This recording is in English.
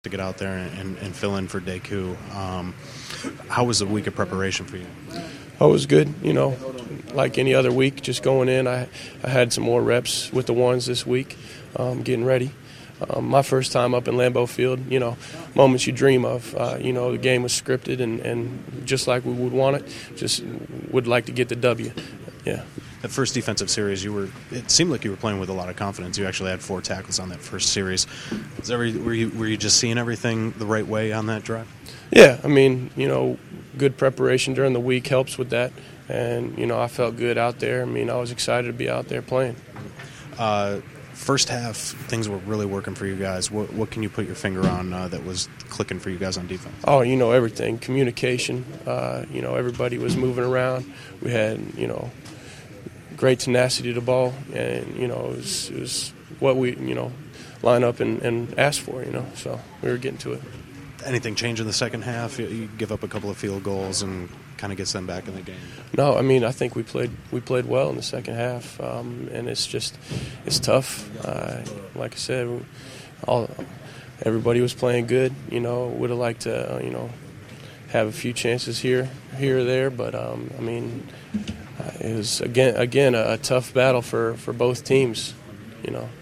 to get out there and fill in for Deku. How was the week of preparation for you? Oh, it was good. Like any other week, just going in. I had some more reps with the ones this week, getting ready. My first time up in Lambeau Field, moments you dream of. The game was scripted and just like we would want it, just would like to get the W. Yeah. That first defensive series, it seemed like you were playing with a lot of confidence. You actually had 4 tackles on that first series. Were you just seeing everything the right way on that drive? Yeah, good preparation during the week helps with that. And, I felt good out there. I was excited to be out there playing. First half, things were really working for you guys. What can you put your finger on that was clicking for you guys on defense? Oh, everything. Communication. Everybody was moving around. We had, great tenacity to the ball, and it was what we line up and ask for. So we were getting to it. Anything change in the second half? You give up a couple of field goals and kind of gets them back in the game. No, I think we played well in the second half, and it's tough. Like I said, everybody was playing good. Would have liked to have a few chances here or there, but it was again a tough battle for both teams.